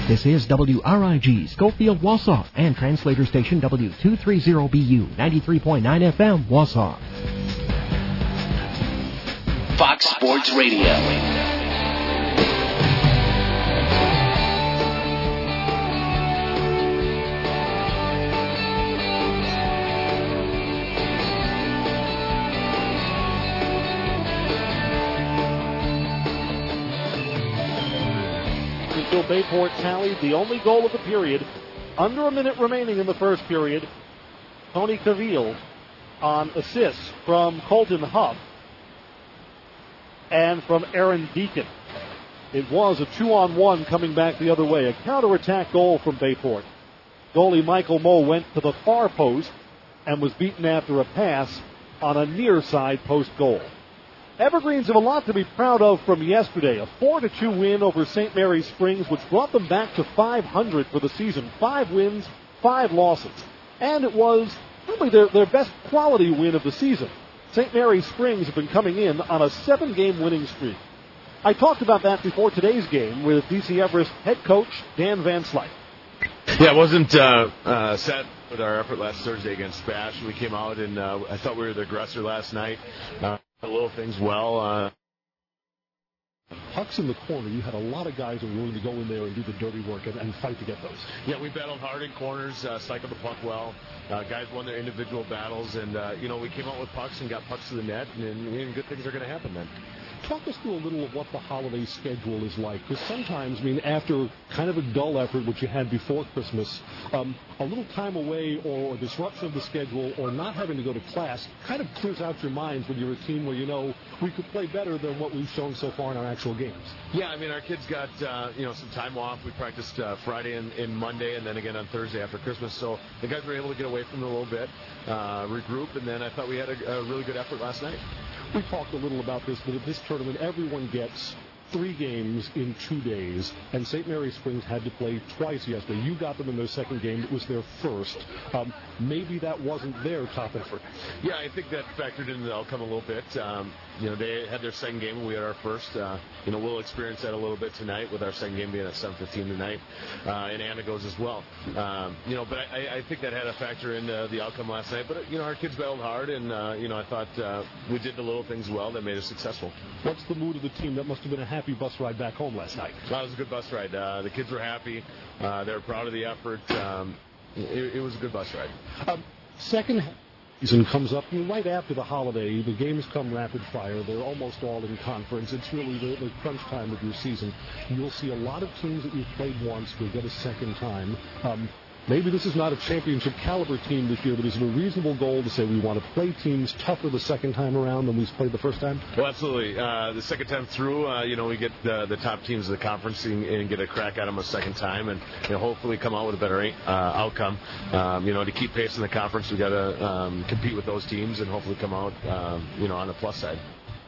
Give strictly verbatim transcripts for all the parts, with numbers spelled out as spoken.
This is W R I G, Schofield, Wausau, and translator station W two thirty B U, ninety-three point nine F M, Wausau. Fox Sports Radio. Bayport tallied the only goal of the period. Under a minute remaining in the first period. Tony Caville on assists from Colton Huff and from Aaron Deacon. It was a two-on-one coming back the other way. A counterattack goal from Bayport. Goalie Michael Moe went to the far post and was beaten after a pass on a near side post goal. Evergreens have a lot to be proud of from yesterday. A four to two win over Saint Mary's Springs, which brought them back to five hundred for the season. Five wins, five losses. And it was really their, their best quality win of the season. Saint Mary's Springs have been coming in on a seven-game winning streak. I talked about that before today's game with D C Everest head coach Dan Van Slyke. Yeah, it wasn't uh, uh, set with our effort last Thursday against Spash. We came out and uh, I thought we were the aggressor last night. Uh, little things well. Uh, Pucks in the corner, you had a lot of guys who were willing to go in there and do the dirty work and, and fight to get those. Yeah, we battled hard in corners, uh, cycled the puck well. Uh, guys won their individual battles, and, uh, you know, we came out with pucks and got pucks to the net, and, and good things are going to happen then. Talk us through a little of what the holiday schedule is like, because sometimes, I mean, after kind of a dull effort, which you had before Christmas, um, a little time away or a disruption of the schedule or not having to go to class kind of clears out your minds when you're a team where you know we could play better than what we've shown so far in our actual games. Yeah, I mean, our kids got, uh, you know, some time off. We practiced uh, Friday and, and Monday and then again on Thursday after Christmas, so the guys were able to get away from it a little bit, uh, regroup, and then I thought we had a, a really good effort last night. We talked a little about this, but at this tournament, everyone gets three games in two days, and Saint Mary's Springs had to play twice yesterday. You got them in their second game. It was their first. Um, maybe that wasn't their top effort. Yeah, I think that factored into the outcome a little bit. Um, you know, they had their second game, and we had our first. Uh, you know, we'll experience that a little bit tonight with our second game being at seven fifteen tonight, uh, and Anna goes as well. Um, you know, but I, I think that had a factor in uh, the outcome last night. But, you know, our kids battled hard, and, uh, you know, I thought uh, we did the little things well that made us successful. What's the mood of the team? That must have been a happy bus ride back home last night. Well, it was a good bus ride. Uh, the kids were happy. Uh, they were proud of the effort. Um, it, it was a good bus ride. Um, second season comes up right after the holiday. The games come rapid fire. They're almost all in conference. It's really the, the crunch time of your season. You'll see a lot of teams that you've played once will get a second time. Um, Maybe this is not a championship caliber team this year, but is it a reasonable goal to say we want to play teams tougher the second time around than we played the first time? Well, absolutely. Uh, the second time through, uh, you know, we get the, the top teams of the conference and, and get a crack at them a second time, and you know, hopefully come out with a better uh, outcome. Um, you know, to keep pace in the conference, we got to um, compete with those teams and hopefully come out, um, you know, on the plus side.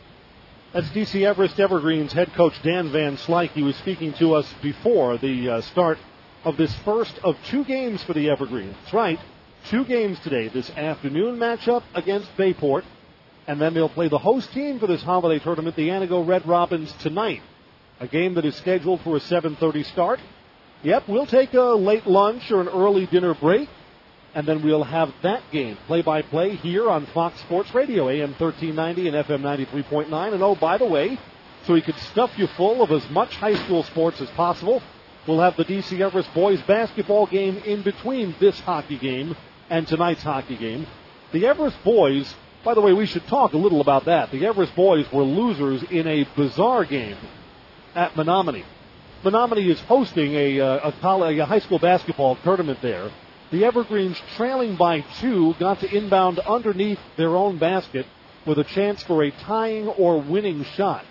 That's D C Everest Evergreens head coach Dan Van Slyke. He was speaking to us before the uh, start of this first of two games for the Evergreens. That's right, two games today. This afternoon matchup against Bayport, and then they'll play the host team for this holiday tournament, the Antigo Red Robins, tonight. A game that is scheduled for a seven thirty start. Yep, we'll take a late lunch or an early dinner break, and then we'll have that game play-by-play here on Fox Sports Radio, A M thirteen ninety and F M ninety-three point nine. And oh, by the way, so we could stuff you full of as much high school sports as possible, we'll have the D C Everest boys basketball game in between this hockey game and tonight's hockey game. The Everest boys, by the way, we should talk a little about that. The Everest boys were losers in a bizarre game at Menominee. Menominee is hosting a, a, college, a high school basketball tournament there. The Evergreens, trailing by two, got to inbound underneath their own basket with a chance for a tying or winning shot.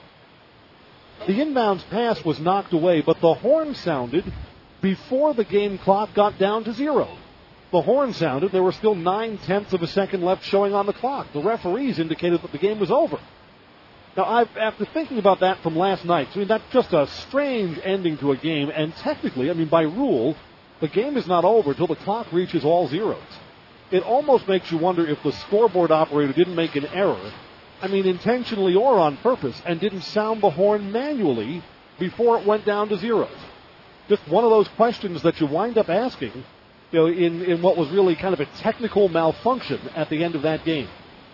The inbounds pass was knocked away, but the horn sounded before the game clock got down to zero. The horn sounded. There were still nine-tenths of a second left showing on the clock. The referees indicated that the game was over. Now, I've, after thinking about that from last night, I mean, that's just a strange ending to a game, and technically, I mean, by rule, the game is not over until the clock reaches all zeros. It almost makes you wonder if the scoreboard operator didn't make an error, I mean, intentionally or on purpose, and didn't sound the horn manually before it went down to zeros. just one of those questions that you wind up asking, you know, in, in what was really kind of a technical malfunction at the end of that game.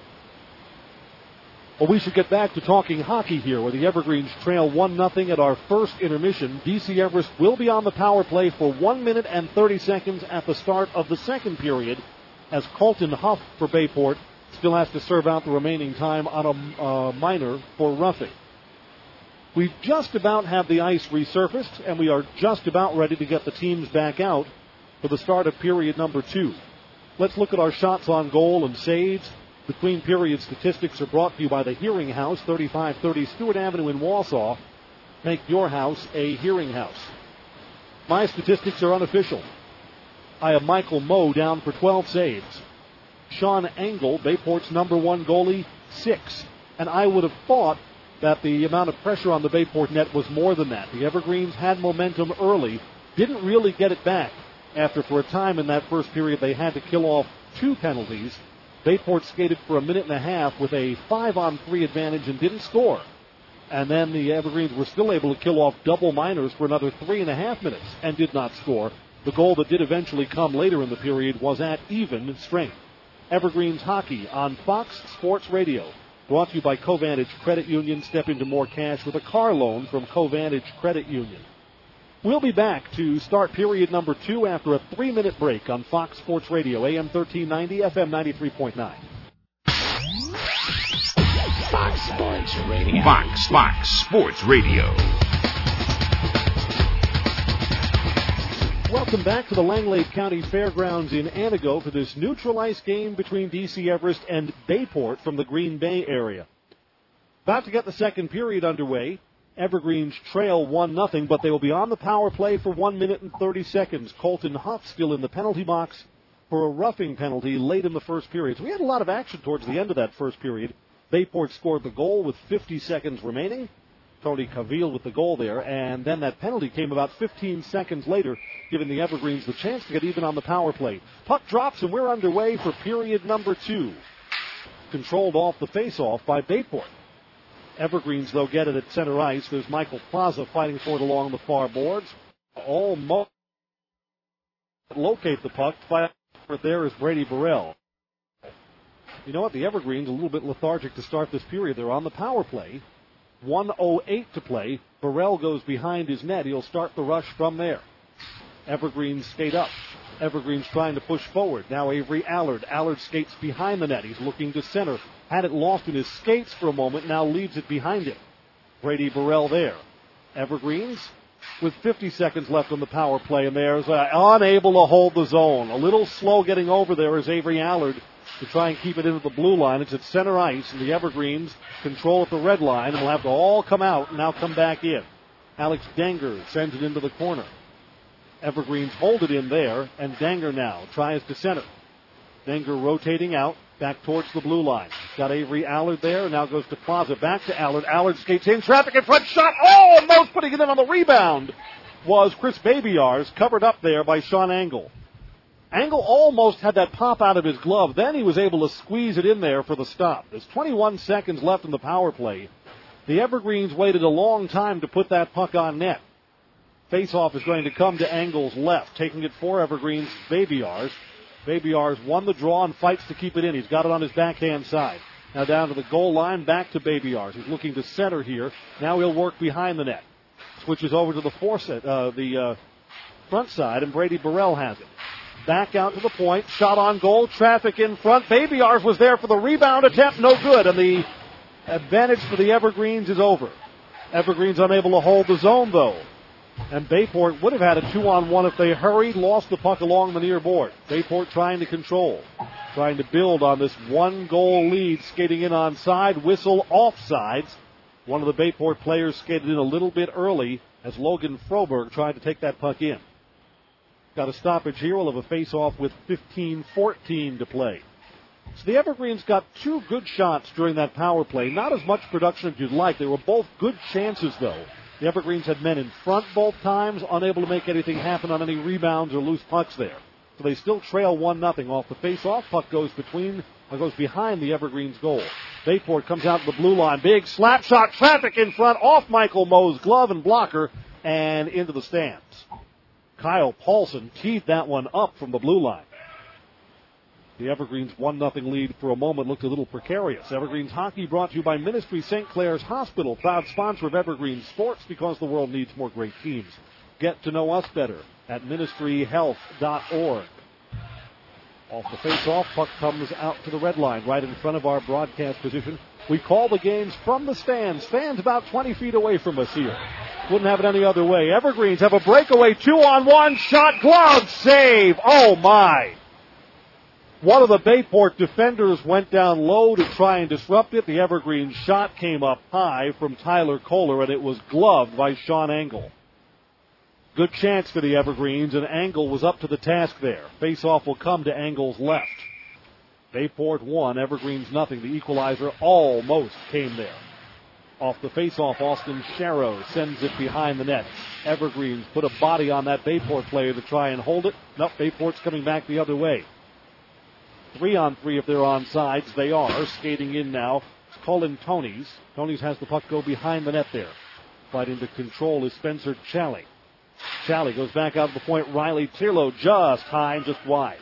Well, we should get back to talking hockey here, where the Evergreens trail one nothing at our first intermission. D C Everest will be on the power play for one minute and thirty seconds at the start of the second period, as Colton Huff for Bayport still has to serve out the remaining time on a uh, minor for roughing. We just about have the ice resurfaced, and we are just about ready to get the teams back out for the start of period number two. Let's look at our shots on goal and saves. Between period statistics are brought to you by the Hearing House, thirty-five thirty Stewart Avenue in Wausau. Make your house a Hearing House. My statistics are unofficial. I have Michael Moe down for twelve saves. Sean Engel, Bayport's number one goalie, six. And I would have thought that the amount of pressure on the Bayport net was more than that. The Evergreens had momentum early, didn't really get it back after for a time in that first period they had to kill off two penalties. Bayport skated for a minute and a half with a five-on-three advantage and didn't score. And then the Evergreens were still able to kill off double minors for another three and a half minutes and did not score. The goal that did eventually come later in the period was at even strength. Evergreens hockey on Fox Sports Radio. Brought to you by Covantage Credit Union. Step into more cash with a car loan from Covantage Credit Union. We'll be back to start period number two after a three-minute break on Fox Sports Radio, A M thirteen ninety, F M ninety-three point nine. Fox Sports Radio. Fox, Fox Sports Radio. Welcome back to the Langlade County Fairgrounds in Antigo for this neutral ice game between D C Everest and Bayport from the Green Bay area. About to get the second period underway. Evergreens trail one nothing, but they will be on the power play for one minute and thirty seconds. Colton Huff still in the penalty box for a roughing penalty late in the first period. So we had a lot of action towards the end of that first period. Bayport scored the goal with fifty seconds remaining. Tony Cavill with the goal there, and then that penalty came about fifteen seconds later, giving the Evergreens the chance to get even on the power play. Puck drops, and we're underway for period number two. Controlled off the face-off by Bayport. Evergreens, though, get it at center ice. There's Michael Plaza fighting for it along the far boards. Almost locate the puck. Fight for it there is Brady Burrell. You know what? The Evergreens a little bit lethargic to start this period. They're on the power play. one oh eight to play. Burrell goes behind his net. He'll start the rush from there. Evergreens skate up. Evergreens trying to push forward. Now Avery Allard. Allard skates behind the net. He's looking to center. Had it lost in his skates for a moment. Now leaves it behind him. Brady Burrell there. Evergreens with fifty seconds left on the power play. And there's uh, unable to hold the zone. A little slow getting over there is Avery Allard to try and keep it into the blue line. It's at center ice. And the Evergreens control at the red line. And will have to all come out and now come back in. Alex Danger sends it into the corner. Evergreens hold it in there, and Danger now tries to center. Danger rotating out, back towards the blue line. Got Avery Allard there, and now goes to Plaza. Back to Allard. Allard skates in, traffic in front, shot. Oh, almost putting it in on the rebound was Chris Babyars, covered up there by Sean Engel. Engel almost had that pop out of his glove. Then he was able to squeeze it in there for the stop. There's twenty-one seconds left in the power play. The Evergreens waited a long time to put that puck on net. Faceoff is going to come to Engel's left, taking it for Evergreens, Babyars. Babyars won the draw and fights to keep it in. He's got it on his backhand side. Now down to the goal line, back to Babyars. He's looking to center here. Now he'll work behind the net. Switches over to the forset, uh, the uh, front side, and Brady Burrell has it. Back out to the point, shot on goal, traffic in front. Babyars was there for the rebound attempt, no good, and the advantage for the Evergreens is over. Evergreens unable to hold the zone, though. And Bayport would have had a two-on-one if they hurried, lost the puck along the near board. Bayport trying to control, trying to build on this one-goal lead, skating in on side, whistle offsides. One of the Bayport players skated in a little bit early as Logan Froberg tried to take that puck in. Got a stoppage here. We'll have a face-off with fifteen fourteen to play. So the Evergreens got two good shots during that power play. Not as much production as you'd like. They were both good chances, though. The Evergreens had men in front both times, unable to make anything happen on any rebounds or loose pucks there. So they still trail one nothing off the face-off. Puck goes between, or goes behind the Evergreens goal. Bayport comes out to the blue line. Big slap shot, traffic in front, off Michael Moe's glove and blocker, and into the stands. Kyle Paulson teed that one up from the blue line. The Evergreens one nothing lead for a moment looked a little precarious. Evergreens hockey brought to you by Ministry Saint Clair's Hospital, proud sponsor of Evergreen Sports because the world needs more great teams. Get to know us better at ministry health dot org. Off the face-off, puck comes out to the red line right in front of our broadcast position. We call the games from the stands. Stands about twenty feet away from us here. Wouldn't have it any other way. Evergreens have a breakaway two-on-one shot. Glove save. Oh, my. One of the Bayport defenders went down low to try and disrupt it. The Evergreens shot came up high from Tyler Kohler, and it was gloved by Sean Engel. Good chance for the Evergreens, and Engel was up to the task there. Face-off will come to Engel's left. Bayport one, Evergreens nothing. The equalizer almost came there. Off the face-off, Austin Sharrow sends it behind the net. Evergreens put a body on that Bayport player to try and hold it. Nope, Bayport's coming back the other way. Three on three if they're on sides. They are. Skating in now. It's Colin Tonys. Tonys has the puck go behind the net there. Fighting to control is Spencer Challey. Challey goes back out to the point. Riley Tierlow just high and just wide.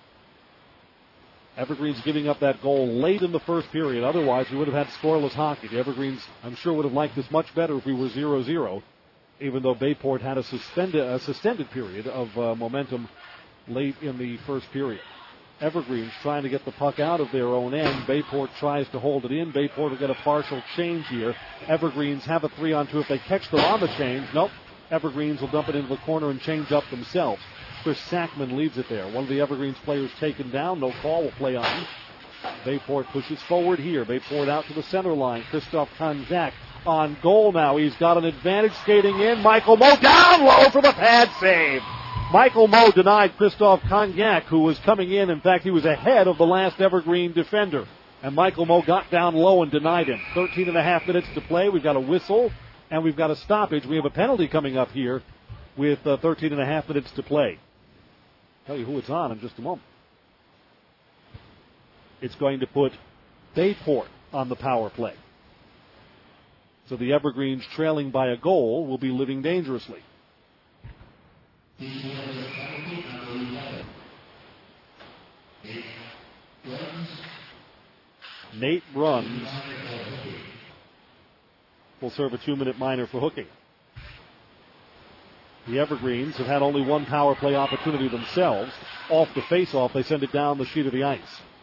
Evergreens giving up that goal late in the first period. Otherwise, we would have had scoreless hockey. The Evergreens, I'm sure, would have liked this much better if we were zero zero, even though Bayport had a suspended, a suspended period of uh, momentum late in the first period. Evergreens trying to get the puck out of their own end. Bayport tries to hold it in. Bayport will get a partial change here. Evergreens have a three on two if they catch them on the change. Nope. Evergreens will dump it into the corner and change up themselves. Chris Sackman leaves it there. One of the Evergreens players taken down. No call will play on. Bayport pushes forward here. Bayport out to the center line. Christoph Konjak on goal now. He's got an advantage skating in. Michael Moe down low for the pad save. Michael Moe denied Christoph Konjak, who was coming in. In fact, he was ahead of the last Evergreen defender. And Michael Moe got down low and denied him. thirteen and a half minutes to play. We've got a whistle and we've got a stoppage. We have a penalty coming up here with uh, thirteen and a half minutes to play. Tell you who it's on in just a moment. It's going to put Bayport on the power play. So the Evergreens, trailing by a goal, will be living dangerously. Nate Bruns will serve a two-minute minor for hooking. The Evergreens have had only one power play opportunity themselves. Off the face-off, they send it down the sheet of the ice.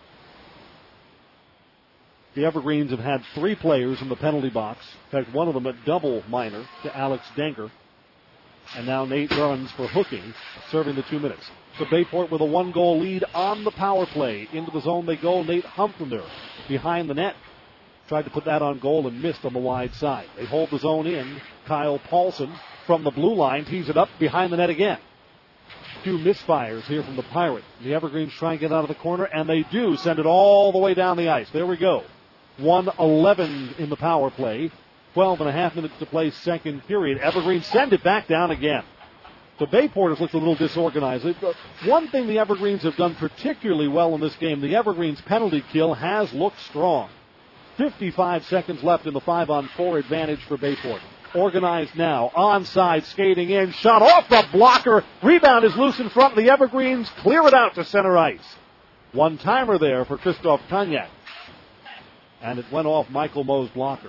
The Evergreens have had three players in the penalty box. In fact, one of them a double minor to Alex Denker. And now Nate Bruns for hooking, serving the two minutes. So Bayport with a one-goal lead on the power play. Into the zone they go. Nate Humphender behind the net. Tried to put that on goal and missed on the wide side. They hold the zone in. Kyle Paulson from the blue line tees it up behind the net again. Two misfires here from the Pirates. The Evergreens try and get out of the corner, and they do send it all the way down the ice. There we go. one eleven in the power play. twelve and a half minutes to play second period. Evergreens send it back down again. The Bayport has looked a little disorganized. One thing the Evergreens have done particularly well in this game, the Evergreens penalty kill has looked strong. fifty-five seconds left in the five on four advantage for Bayport. Organized now. Onside, skating in. Shot off the blocker. Rebound is loose in front. The Evergreens clear it out to center ice. One-timer there for Christoph Konjak. And it went off Michael Moe's blocker.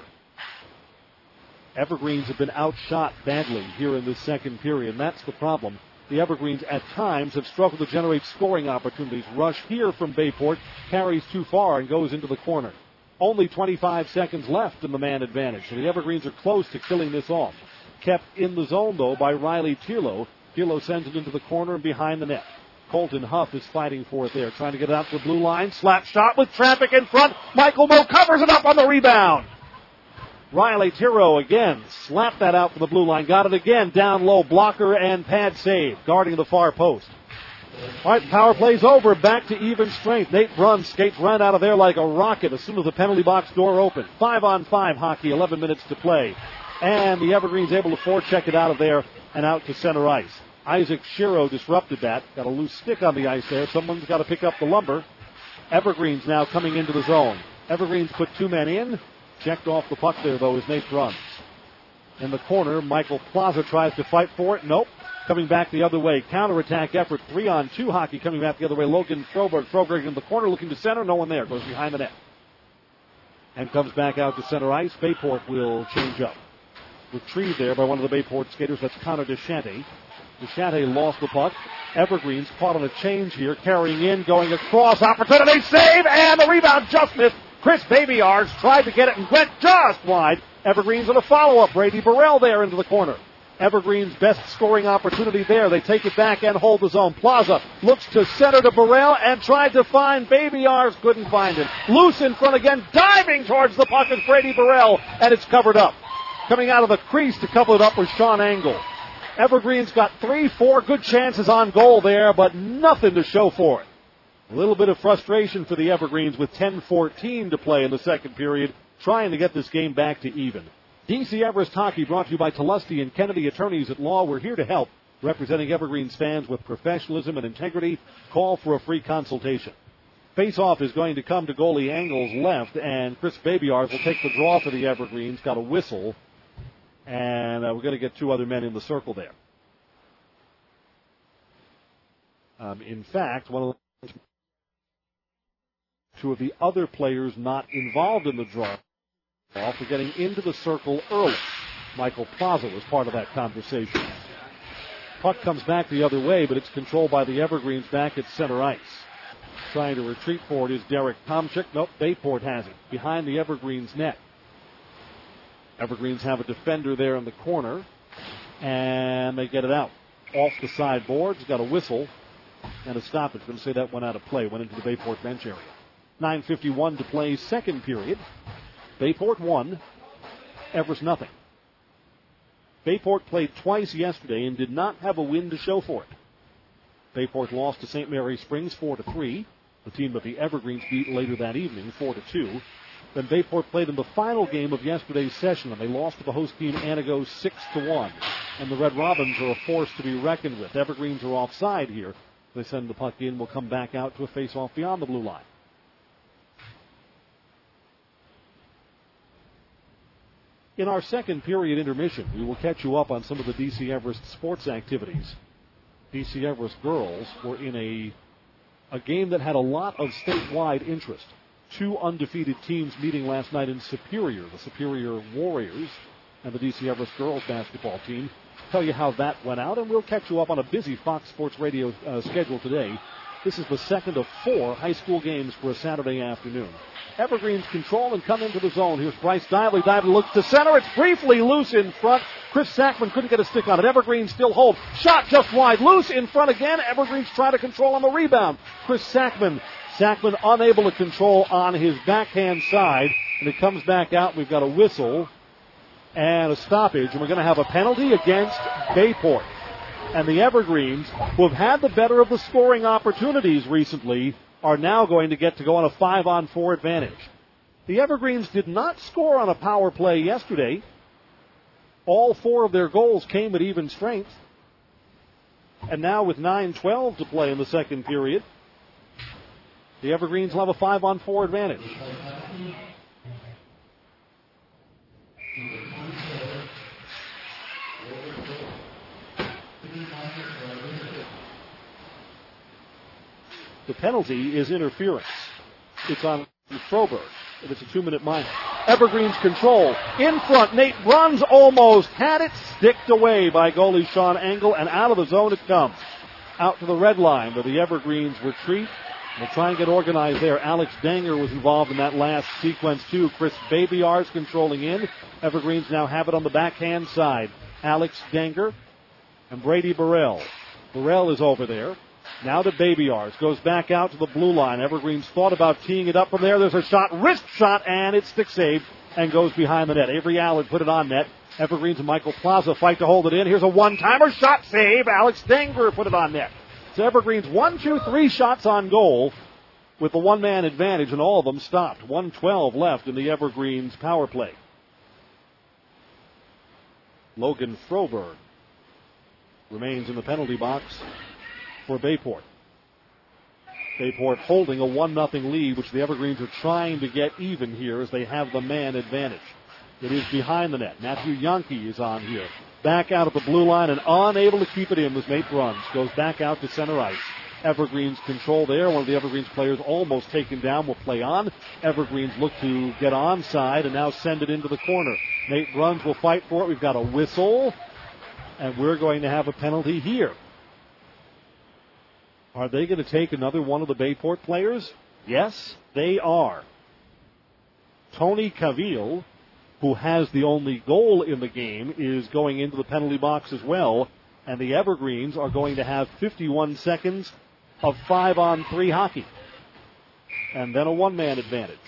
Evergreens have been outshot badly here in this second period, and that's the problem. The Evergreens at times have struggled to generate scoring opportunities. Rush here from Bayport carries too far and goes into the corner. Only twenty-five seconds left in the man advantage, so the Evergreens are close to killing this off. Kept in the zone, though, by Riley Tierlow. Tierlow sends it into the corner and behind the net. Colton Huff is fighting for it there, trying to get it out to the blue line. Slap shot with traffic in front. Michael Moe covers it up on the rebound. Riley Tierlow again slapped that out for the blue line. Got it again down low. Blocker and pad save, guarding the far post. All right, power play's over. Back to even strength. Nate Bruns skates right out of there like a rocket as soon as the penalty box door opened. Five on five hockey, eleven minutes to play. And the Evergreens able to forecheck it out of there and out to center ice. Isaac Shiro disrupted that. Got a loose stick on the ice there. Someone's got to pick up the lumber. Evergreens now coming into the zone. Evergreens put two men in. Checked off the puck there, though, is Nate Bruns. In the corner, Michael Plaza tries to fight for it. Nope. coming back the other way. Counterattack effort, three on two hockey coming back the other way. Logan Froberg. Froberg in the corner looking to center. No one there. Goes behind the net. And comes back out to center ice. Bayport will change up. Retrieved there by one of the Bayport skaters. That's Connor Deschante. Deschante lost the puck. Evergreens caught on a change here. Carrying in, going across. Opportunity, save, and the rebound just missed. Chris Babyards tried to get it and went just wide. Evergreens on a follow-up. Brady Burrell there into the corner. Evergreen's best scoring opportunity there. They take it back and hold the zone. Plaza looks to center to Burrell and tried to find Babyards. Couldn't find him. Loose in front again. Diving towards the puck is Brady Burrell, and it's covered up. Coming out of the crease to cover it up was Sean Engel. Evergreen's got three, four good chances on goal there, but nothing to show for it. A little bit of frustration for the Evergreens with ten fourteen to play in the second period, trying to get this game back to even. D C Everest Hockey brought to you by Tulesti and Kennedy Attorneys at Law. We're here to help, representing Evergreens fans with professionalism and integrity. Call for a free consultation. Face-off is going to come to goalie Engel's left, and Chris Babyards will take the draw for the Evergreens. Got a whistle, and uh, we're going to get two other men in the circle there. Um, in fact, one of the two of the other players not involved in the draw for getting into the circle early. Michael Plaza was part of that conversation. Puck comes back the other way, but it's controlled by the Evergreens back at center ice. Trying to retreat for it is Derek Tomchik. Nope, Bayport has it behind the Evergreens net. Evergreens have a defender there in the corner, and they get it out. Off the side boards, got a whistle and a stoppage. Going to say that went out of play, went into the Bayport bench area. nine fifty-one to play, second period. Bayport won, Everest nothing. Bayport played twice yesterday and did not have a win to show for it. Bayport lost to Saint Mary Springs four to three, the team that the Evergreens beat later that evening four to two. Then Bayport played in the final game of yesterday's session, and they lost to the host team Antigo six to one. And the Red Robins are a force to be reckoned with. Evergreens are offside here. They send the puck in, will come back out to a face-off beyond the blue line. In our second period intermission, we will catch you up on some of the D C Everest sports activities. D C Everest girls were in a, a game that had a lot of statewide interest. Two undefeated teams meeting last night in Superior, the Superior Warriors and the D C Everest girls basketball team. Tell you how that went out, and we'll catch you up on a busy Fox Sports Radio uh, schedule today. This is the second of four high school games for a Saturday afternoon. Evergreens control and come into the zone. Here's Bryce Dively. Dively looks to center. It's briefly loose in front. Chris Sackman couldn't get a stick on it. Evergreens still hold. Shot just wide. Loose in front again. Evergreens try to control on the rebound. Chris Sackman. Sackman unable to control on his backhand side. And it comes back out. We've got a whistle and a stoppage. And we're going to have a penalty against Bayport. And the Evergreens, who have had the better of the scoring opportunities recently, are now going to get to go on a five-on-four advantage. The Evergreens did not score on a power play yesterday. All four of their goals came at even strength. And now with nine twelve to play in the second period, the Evergreens will have a five-on-four advantage. The penalty is interference. It's on Froberg, and it's a two-minute minor. Evergreens control. In front, Nate Bruns almost had it. Sticked away by goalie Sean Engel, and out of the zone it comes. Out to the red line where the Evergreens retreat. They'll try and get organized there. Alex Danger was involved in that last sequence, too. Chris Babyards controlling in. Evergreens now have it on the backhand side. Alex Danger and Brady Burrell. Burrell is over there. Now to Babyards. Goes back out to the blue line. Evergreens thought about teeing it up from there. There's a shot. Wrist shot, and it's stick saved and goes behind the net. Avery Allard put it on net. Evergreens and Michael Plaza fight to hold it in. Here's a one-timer. Shot save. Alex Danger put it on net. So Evergreens one, two, three shots on goal with the one-man advantage, and all of them stopped. one twelve left in the Evergreens power play. Logan Froberg remains in the penalty box for Bayport. Bayport holding a one nothing lead, which the Evergreens are trying to get even here as they have the man advantage. It is behind the net. Matthew Yonke is on here. Back out at the blue line and unable to keep it in was Nate Bruns. Goes back out to center ice. Evergreens control there. One of the Evergreens players almost taken down will play on. Evergreens look to get onside and now send it into the corner. Nate Bruns will fight for it. We've got a whistle, and we're going to have a penalty here. Are they going to take another one of the Bayport players? Yes, they are. Tony Cavill, who has the only goal in the game, is going into the penalty box as well, and the Evergreens are going to have fifty-one seconds of five-on-three hockey, and then a one-man advantage.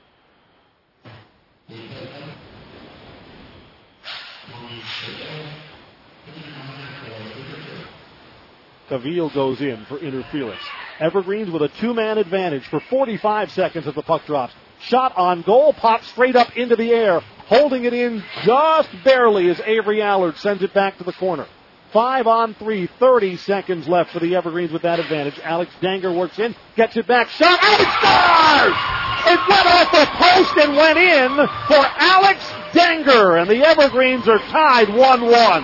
Cavill goes in for interference. Evergreens with a two-man advantage for forty-five seconds as the puck drops. Shot on goal, pops straight up into the air, holding it in just barely as Avery Allard sends it back to the corner. Five on three, thirty seconds left for the Evergreens with that advantage. Alex Danger works in, gets it back, shot, and he scores! It went off the post and went in for Alex Danger, and the Evergreens are tied one one.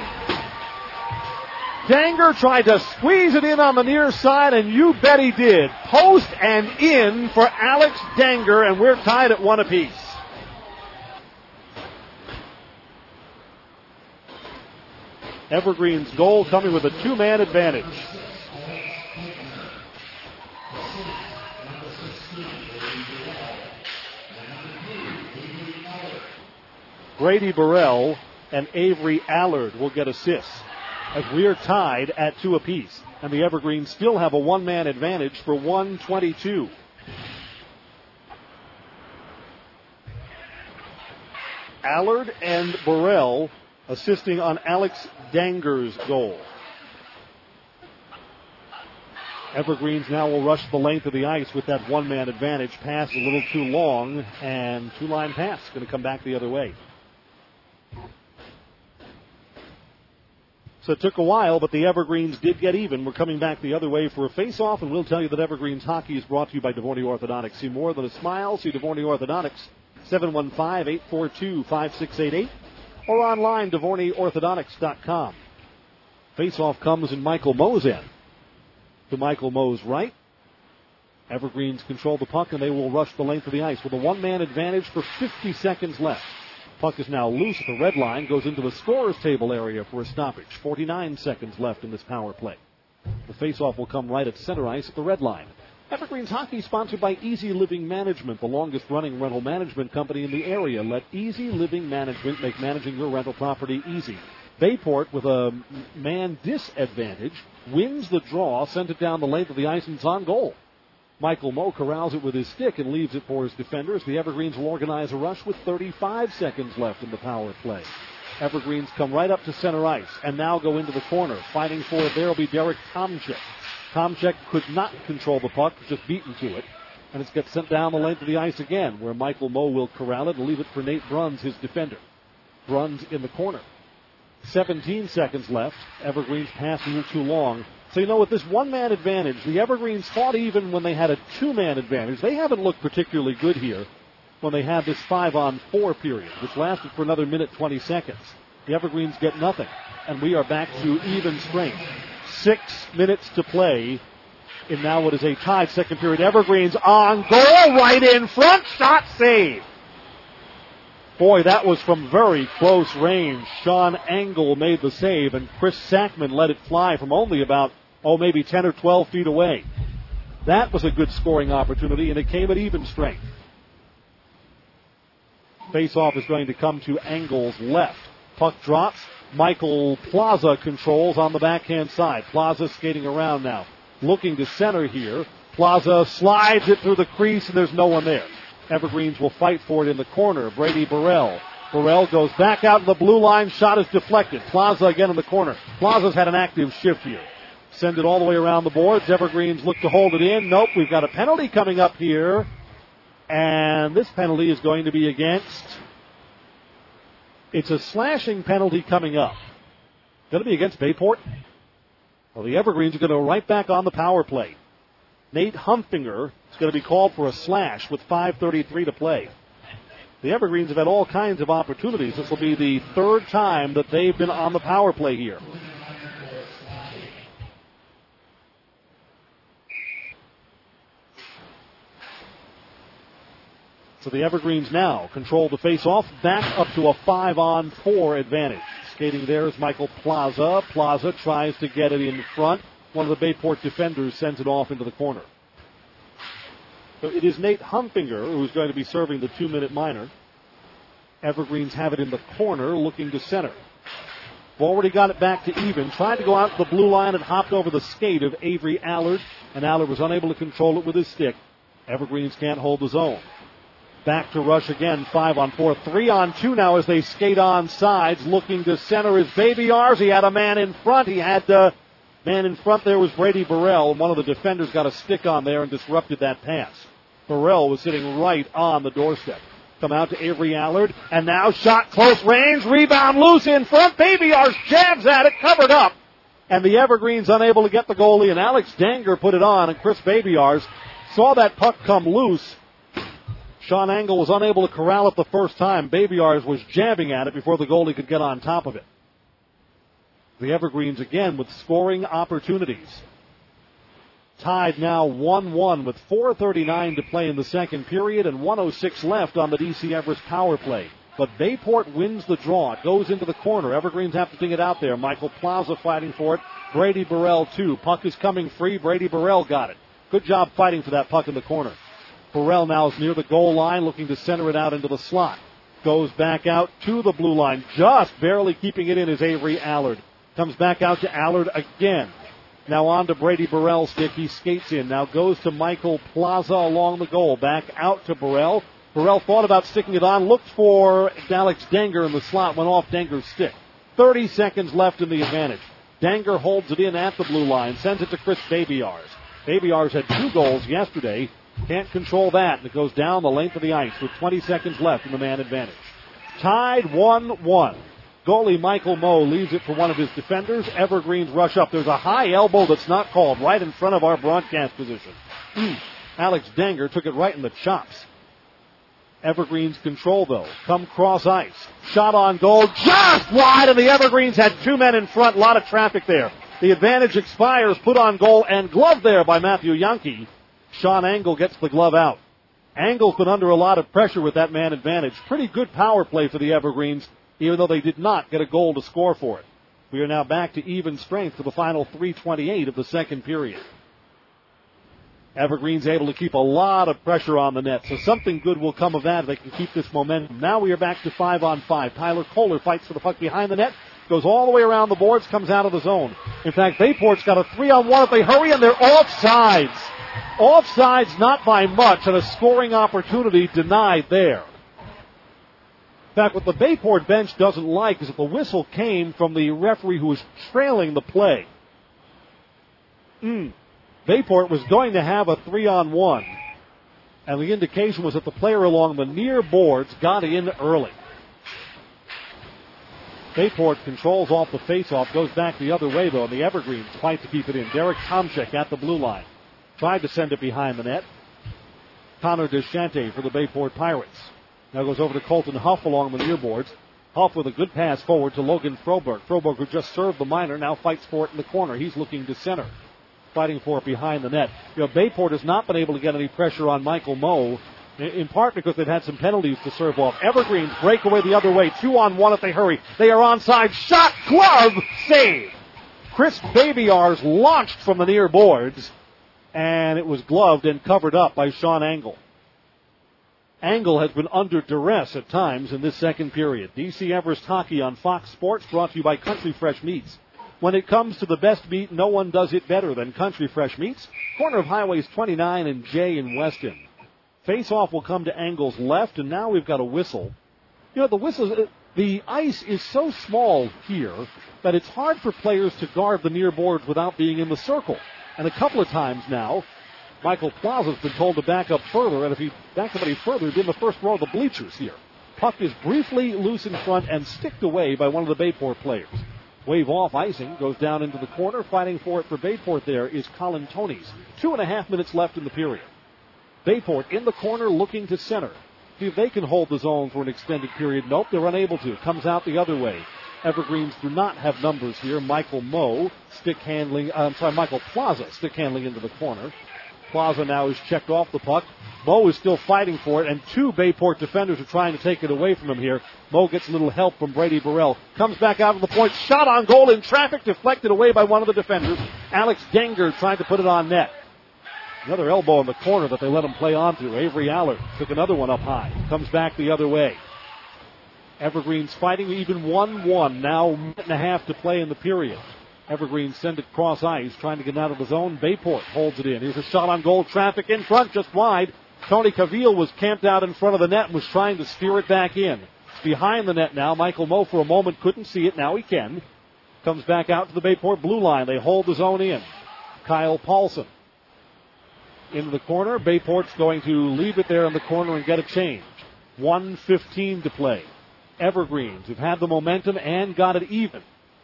Danger tried to squeeze it in on the near side, and you bet he did. Post and in for Alex Danger, and we're tied at one apiece. Evergreen's goal coming with a two-man advantage. Brady Burrell and Avery Allard will get assists as we are tied at two apiece. And the Evergreens still have a one-man advantage for one twenty-two. Allard and Burrell assisting on Alex Danger's goal. Evergreens now will rush the length of the ice with that one-man advantage. Pass a little too long, and two-line pass going to come back the other way. So it took a while, but the Evergreens did get even. We're coming back the other way for a face-off, and we'll tell you that Evergreens hockey is brought to you by Devorney Orthodontics. See more than a smile. See Devorney Orthodontics, seven one five, eight four two, five six eight eight, or online, Devorney Orthodontics dot com. Face-off comes in Michael Moe's end. To Michael Moe's right. Evergreens control the puck, and they will rush the length of the ice with a one-man advantage for fifty seconds left. Puck is now loose at the red line, goes into the scorer's table area for a stoppage. forty-nine seconds left in this power play. The face-off will come right at center ice at the red line. Evergreens hockey sponsored by Easy Living Management, the longest-running rental management company in the area. Let Easy Living Management make managing your rental property easy. Bayport, with a man disadvantage, wins the draw, sends it down the length of the ice, and it's on goal. Michael Moe corrals it with his stick and leaves it for his defenders. The Evergreens will organize a rush with thirty-five seconds left in the power play. Evergreens come right up to center ice and now go into the corner. Fighting for it there will be Derek Tomczyk. Tomczyk could not control the puck, just beaten to it. And it's gets sent down the length of the ice again, where Michael Moe will corral it and leave it for Nate Bruns, his defender. Bruns in the corner. seventeen seconds left. Evergreens pass a little too long. So, you know, with this one-man advantage, the Evergreens fought even when they had a two-man advantage. They haven't looked particularly good here when they had this five-on-four period, which lasted for another minute twenty seconds. The Evergreens get nothing, and we are back to even strength. Six minutes to play in now what is a tied second period. Evergreens on goal, right in front, shot save. Boy, that was from very close range. Sean Engel made the save, and Chris Sackman let it fly from only about, oh, maybe ten or twelve feet away. That was a good scoring opportunity, and it came at even strength. Face-off is going to come to Engel's left. Puck drops. Michael Plaza controls on the backhand side. Plaza skating around now. Looking to center here. Plaza slides it through the crease, and there's no one there. Evergreens will fight for it in the corner. Brady Burrell. Burrell goes back out to the blue line. Shot is deflected. Plaza again in the corner. Plaza's had an active shift here. Send it all the way around the boards. Evergreens look to hold it in. Nope, we've got a penalty coming up here. And this penalty is going to be against... It's a slashing penalty coming up. Going to be against Bayport. Well, the Evergreens are going to go right back on the power play. Nate Humfinger is going to be called for a slash with five thirty-three to play. The Evergreens have had all kinds of opportunities. This will be the third time that they've been on the power play here. So the Evergreens now control the face-off, back up to a five-on-four advantage. Skating there is Michael Plaza. Plaza tries to get it in front. One of the Bayport defenders sends it off into the corner. So it is Nate Humfinger who's going to be serving the two-minute minor. Evergreens have it in the corner, looking to center. Already got it back to even. Tried to go out to the blue line and hopped over the skate of Avery Allard, and Allard was unable to control it with his stick. Evergreens can't hold the zone. Back to rush again, five on four. Three on two now as they skate on sides. Looking to center is Baby Yars. He had a man in front. He had uh, man in front there was Brady Burrell. One of the defenders got a stick on there and disrupted that pass. Burrell was sitting right on the doorstep. Come out to Avery Allard. And now shot close range. Rebound loose in front. Baby Yars jabs at it. Covered up. And the Evergreens unable to get the goalie. And Alex Danger put it on. And Chris Baby Yars saw that puck come loose. Sean Angle was unable to corral it the first time. Baby Yars was jabbing at it before the goalie could get on top of it. The Evergreens again with scoring opportunities. Tied now one one with four thirty-nine to play in the second period and one oh six left on the D C Everest power play. But Bayport wins the draw. It goes into the corner. Evergreens have to ding it out there. Michael Plaza fighting for it. Brady Burrell too. Puck is coming free. Brady Burrell got it. Good job fighting for that puck in the corner. Burrell now is near the goal line, looking to center it out into the slot. Goes back out to the blue line. Just barely keeping it in is Avery Allard. Comes back out to Allard again. Now on to Brady Burrell's stick. He skates in. Now goes to Michael Plaza along the goal. Back out to Burrell. Burrell thought about sticking it on. Looked for Alex Danger in the slot. Went off Danger's stick. thirty seconds left in the advantage. Danger holds it in at the blue line. Sends it to Chris Baby Yars. Baby Yars had two goals yesterday. Can't control that, and it goes down the length of the ice with twenty seconds left in the man advantage. Tied one one. Goalie Michael Moe leaves it for one of his defenders. Evergreens rush up. There's a high elbow that's not called right in front of our broadcast position. Mm. Alex Danger took it right in the chops. Evergreens control, though. Come cross ice. Shot on goal, just wide, and the Evergreens had two men in front. A lot of traffic there. The advantage expires, put on goal, and glove there by Matthew Yankee. Sean Angle gets the glove out. Angle's been under a lot of pressure with that man advantage. Pretty good power play for the Evergreens, even though they did not get a goal to score for it. We are now back to even strength for the final three twenty-eight of the second period. Evergreens able to keep a lot of pressure on the net, so something good will come of that if they can keep this momentum. Now we are back to five on five. Tyler Kohler fights for the puck behind the net, goes all the way around the boards, comes out of the zone. In fact, Bayport's got a three on one if they hurry, and they're offsides. Offsides not by much, and a scoring opportunity denied there. In fact, what the Bayport bench doesn't like is that the whistle came from the referee who was trailing the play. Mm. Bayport was going to have a three-on-one, and the indication was that the player along the near boards got in early. Bayport controls off the face-off, goes back the other way, though, and the Evergreens fight to keep it in. Derek Tomczyk at the blue line. Tried to send it behind the net. Connor Deschante for the Bayport Pirates. Now goes over to Colton Huff along the near boards. Huff with a good pass forward to Logan Froberg. Froberg, who just served the minor, now fights for it in the corner. He's looking to center. Fighting for it behind the net. You know, Bayport has not been able to get any pressure on Michael Moe, in part because they've had some penalties to serve off. Evergreens break away the other way. Two on one if they hurry. They are onside. Shot, glove, save. Chris Baby Yars launched from the near boards, and it was gloved and covered up by Sean Angle. Angle has been under duress at times in this second period. D C Everest Hockey on Fox Sports, brought to you by Country Fresh Meats. When it comes to the best meat, no one does it better than Country Fresh Meats. Corner of Highways twenty-nine and J in Weston. Face-off will come to Angle's left, and now we've got a whistle. You know, the whistle, the ice is so small here that it's hard for players to guard the near boards without being in the circle. And a couple of times now, Michael Plaza's been told to back up further, and if he backed up any further, he'd be in the first row of the bleachers here. Puck is briefly loose in front and sticked away by one of the Bayport players. Wave off icing, goes down into the corner. Fighting for it for Bayport there is Colin Tonys. Two and a half minutes left in the period. Bayport in the corner looking to center. see if they can hold the zone for an extended period. Nope, they're unable to. Comes out the other way. Evergreens do not have numbers here. Michael Moe, stick handling, uh, I'm sorry, Michael Plaza, stick handling into the corner. Plaza now is checked off the puck. Moe is still fighting for it, and two Bayport defenders are trying to take it away from him here. Moe gets a little help from Brady Burrell. Comes back out to the point. Shot on goal in traffic, deflected away by one of the defenders. Alex Denger tried to put it on net. Another elbow in the corner that they let him play onto. Avery Allard took another one up high. Comes back the other way. Evergreens fighting even one one. Now a minute and a half to play in the period. Evergreens send it cross ice, trying to get out of the zone. Bayport holds it in. Here's a shot on goal. Traffic in front, just wide. Tony Cavill was camped out in front of the net and was trying to steer it back in. It's behind the net now. Michael Moe for a moment couldn't see it. Now he can. Comes back out to the Bayport blue line. They hold the zone in. Kyle Paulson into the corner. Bayport's going to leave it there in the corner and get a change. one fifteen to play. Evergreens have had the momentum and got it even.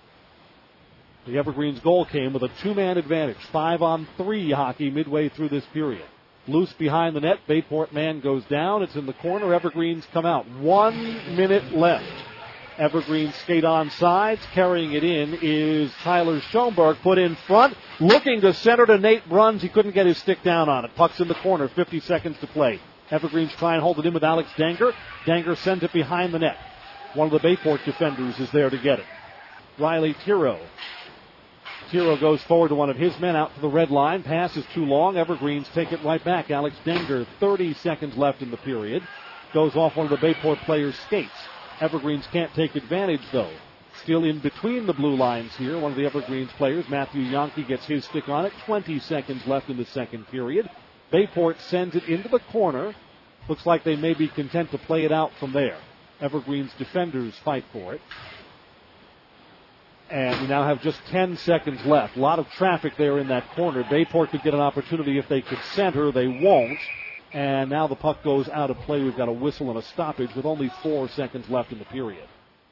The Evergreens goal came with a two-man advantage. Five on three hockey midway through this period. Loose behind the net. Bayport man goes down. It's in the corner. Evergreens come out. One minute left. Evergreens skate on sides. Carrying it in is Tyler Schoenberg. Put in front. Looking to center to Nate Bruns. He couldn't get his stick down on it. Puck's in the corner. fifty seconds to play. Evergreens try and hold it in with Alex Danger. Danger sends it behind the net. One of the Bayport defenders is there to get it. Riley Tiro. Tiro goes forward to one of his men out to the red line. Pass is too long. Evergreens take it right back. Alex Danger, thirty seconds left in the period. Goes off one of the Bayport players' skates. Evergreens can't take advantage, though. Still in between the blue lines here. One of the Evergreens players, Matthew Yonke, gets his stick on it. twenty seconds left in the second period. Bayport sends it into the corner. Looks like they may be content to play it out from there. Evergreens defenders fight for it. And we now have just ten seconds left. A lot of traffic there in that corner. Bayport could get an opportunity if they could center. They won't. And now the puck goes out of play. We've got a whistle and a stoppage with only four seconds left in the period.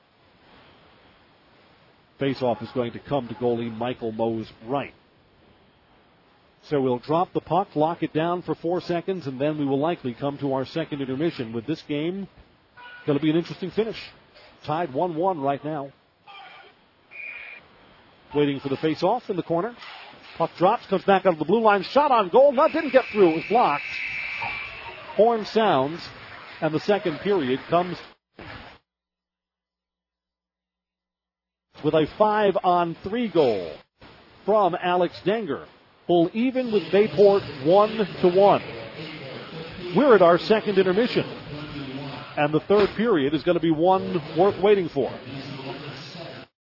Faceoff is going to come to goalie Michael Moe's right. So we'll drop the puck, lock it down for four seconds, and then we will likely come to our second intermission with this game. Going to be an interesting finish. Tied one one right now. Waiting for the face-off in the corner. Puck drops, comes back out of the blue line. Shot on goal. No, didn't get through. It was blocked. Horn sounds, and the second period comes with a five-on-three goal from Alex Denger. Full even with Bayport one to one. We're at our second intermission, and the third period is going to be one worth waiting for.